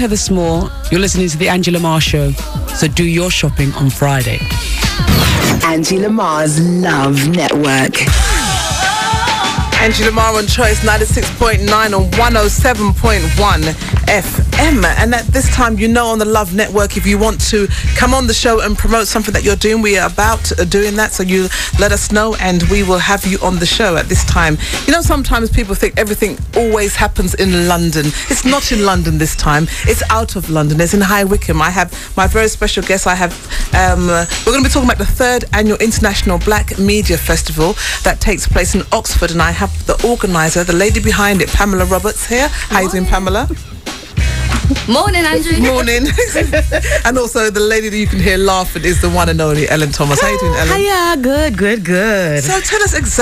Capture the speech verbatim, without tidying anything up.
Heather Small. You're listening to The Angie Lamar Show. So do your shopping on Friday. Angie Lamar's Love Network. Angie Lamar on Choice ninety-six point nine and one oh seven point one F M. And at this time, you know, on the Love Network, if you want to come on the show and promote something that you're doing, we are about doing that. So you let us know and we will have you on the show at this time. You know, sometimes people think everything always happens in London. It's not in London this time. It's out of London. It's in High Wycombe. I have my very special guest. I have, um, uh, we're going to be talking about the third annual International Black Media Festival that takes place in Oxford. And I have the organizer, the lady behind it, Pamela Roberts here. How you doing, Pamela? Morning, Andrew. Morning. And also the lady that you can hear laughing is the one and only Ellen Thomas. How you doing, Ellen? Hiya, good, good, good. So tell us exactly